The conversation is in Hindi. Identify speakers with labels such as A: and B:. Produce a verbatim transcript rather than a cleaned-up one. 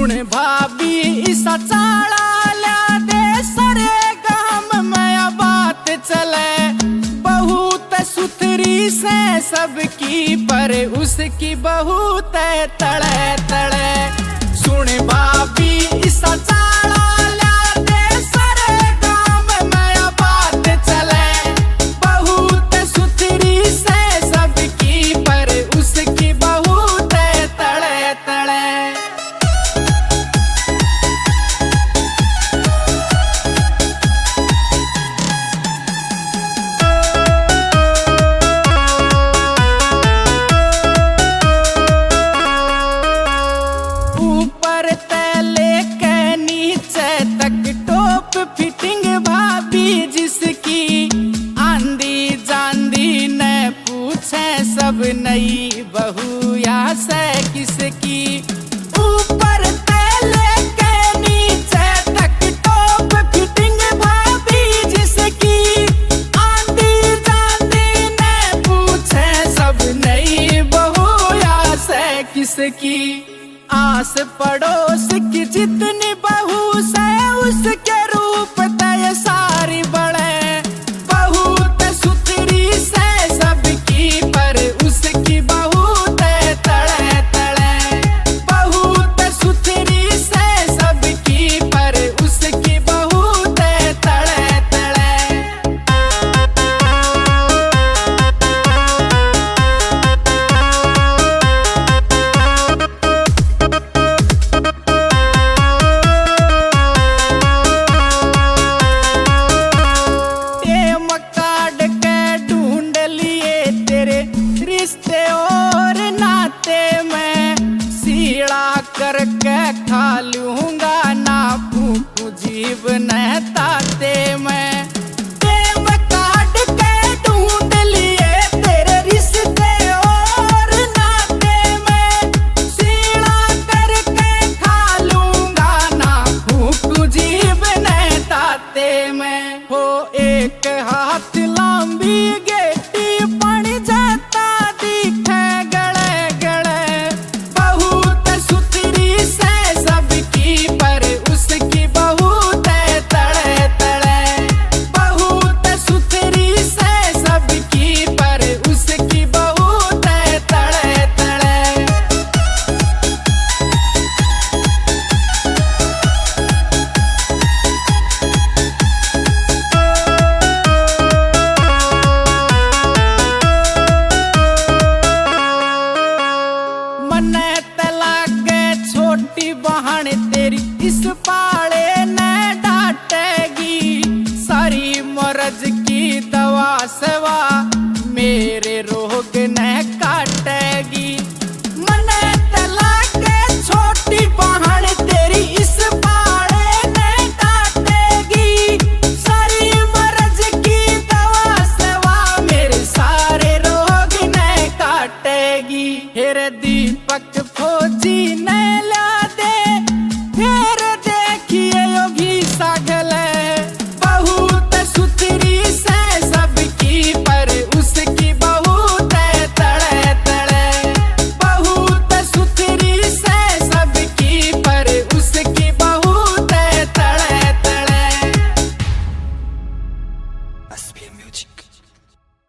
A: सुन भाभी इसा चाड़ा ल्या दे सरे गाम में बात चले, बहुत सुथरी से सबकी पर उसकी बहुत तड़े तड़े। सुन भाभी इसा चाड़ा ल्या दे सरे गाम में बात चले, बहुत सुथरी से सबकी पर उसकी बहुत तड़े तड़े। फिटिंग भाभी जिसकी आंधी जांदी न पूछे, सब नई बहू या से किसकी। ऊपर तले के नीचे तक टॉप फिटिंग भाभी जिसकी, आंधी जांदी न पूछे, सब नई बहू या से किसकी। आस पड़ोस की जितनी बहू से उसके रूप तय सारी बड़े, बहुत सुथरी से सबकी पर उसकी बहुत तड़े तड़े, बहुत सुथरी से सबकी पर उसकी बहुत तड़े तड़े। रिश्ते और नाते में सीड़ा करके खा लूंगा ना फूकू जीव न ताते में। टेम काट के ढूंढ लिए तेरे रिश्ते और नाते में, सीड़ा करके खा लूंगा ना फूकू जीव न ताते में। हो एक हाथ लंबी गेटी पड़ जाता दिखे गले गले, बहुत सुथरी से सबकी पर उसकी बहुत तड़े तड़े, बहुत सुथरी से सबकी पर उसकी बहुत तड़े तड़े। मने तलागे छोटी बहन तेरी इस पाड़े न डांटेगी, सारी मर्ज की दवा सेवा मेरे रोग न काटेगी। मने तलागे छोटी बहन तेरी इस पाड़े न डांटेगी, सारी मर्ज की दवा सेवा मेरे सारे रोग न काटेगी। हेरे दीपक फौजी न ला दे फिर देखिए योगी सागले, बहुत सुथरी से सबकी पर उसकी बहुत तड़े तड़े, बहुत सुथरी से सबकी पर उसकी बहुत तड़े तड़े।
B: S P M Music।